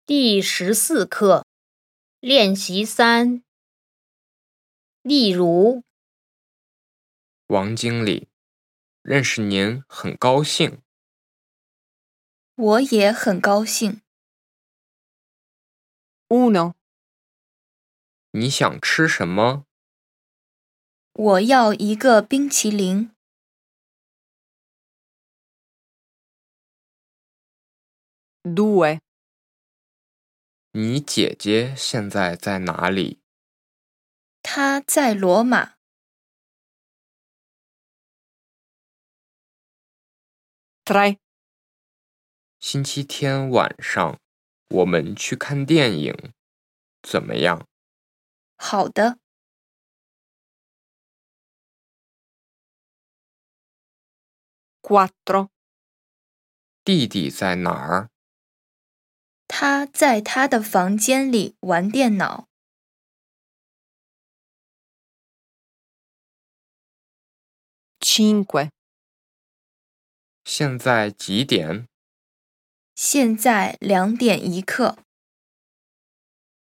第14课练习3。例如， 王经理，认识您很高兴。 我也很高兴。 1. 你想吃什么？ 我要一个冰淇淋。 2. 你姐姐现在在哪里？ 她在罗马。 3. 星期天晚上，我们去看电影，怎么样？ 好的。 4. 弟弟在哪儿？ 他在他的房间里玩电脑。 5. 现在几点？ 现在2点1刻。